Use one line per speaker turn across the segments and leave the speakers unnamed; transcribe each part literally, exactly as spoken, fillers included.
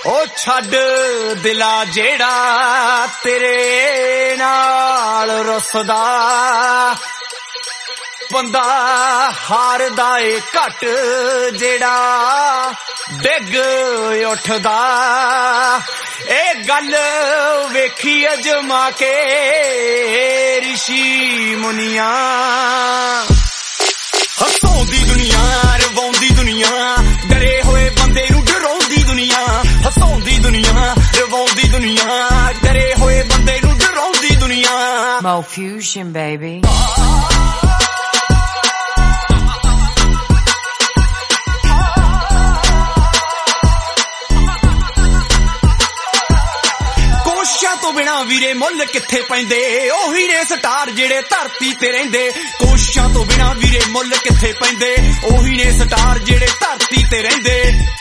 ओ छड्ड दिला जेड़ा तेरे नाल रुसदा बंदा हारदा ए घट जेड़ा डिग उठदा ए गल वेखी अजमा के ऋषि मुनिया हसौंदी दुनिया रवाउंदी दुनिया डरे होए बंदे नूं डराउंदी दुनिया हसौंदी दुनिया रवाउंदी दुनिया डरे होए बंदे नूं डराउंदी दुनिया
Mo Fusion baby
तो बिना वीरे मुल किथे पैंदे ओही ने स्टार जेड़े धरती ते रहिंदे कोशिशां तो बिना वीरे मुल किथे पैंदे ओही ने स्टार जेड़े धरती ते रहिंदे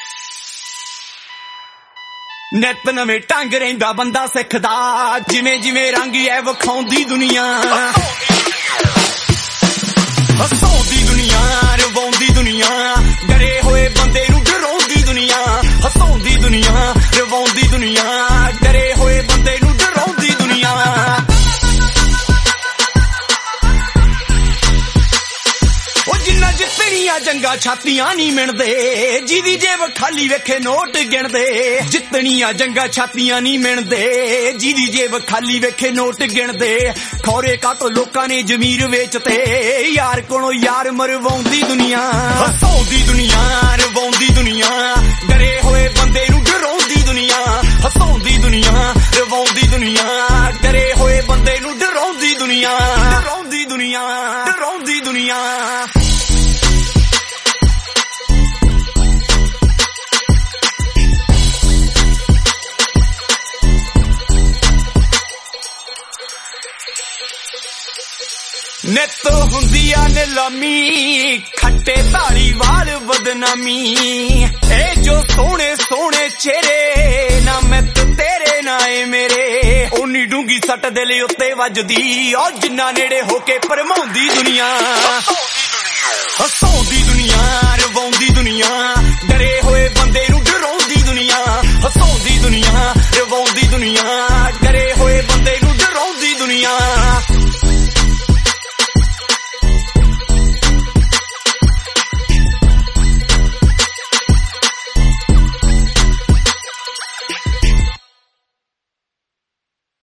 नित नवें ढंग रहिंदा बंदा सिखदा जिवें जिवें रंग ऐ विखाउंदी दुनिया हसौंदी दुनिया रवाउंदी दुनिया डरे होए बंदे नूं डराउंदी दुनिया हसौंदी दुनिया रवाउंदी दुनिया डरे होए बंदे नूं डराउंदी दुनिया ओ जिन्ना जितनियां जंगा छातियां नहीं मिणदे जिदी जेब खाली वेखे नोट गिणदे जितनियां जंगा छातियां नहीं मिणदे जिदी जेब खाली वेखे नोट गिणदे खौरे का तो लोकां ने जमीर वेचते यार कोलों यार मरवाउंदी दुनिया हसौंदी दुनिया रवाउंदी दुनिया डरे होए बंदे नूं डराउंदी दुनिया हसौंदी दुनिया रवाउंदी दुनिया डरे होए बंदे नूं डराउंदी दुनिया डराउंदी दुनिया डराउंदी दुनिया नित हुंदिया नीलामी खट्टे धारीवाल बदनामी ए जो सोने सोने चेहरे ना मित तेरे ना ए मेरे ओनी डूंगी सट दिल उत्ते वजदी ओ जिन्ना नेड़े होके भरमाउंदी दुनिया हसौंदी दुनिया रवाउंदी दुनिया डरे होए बंदे नूं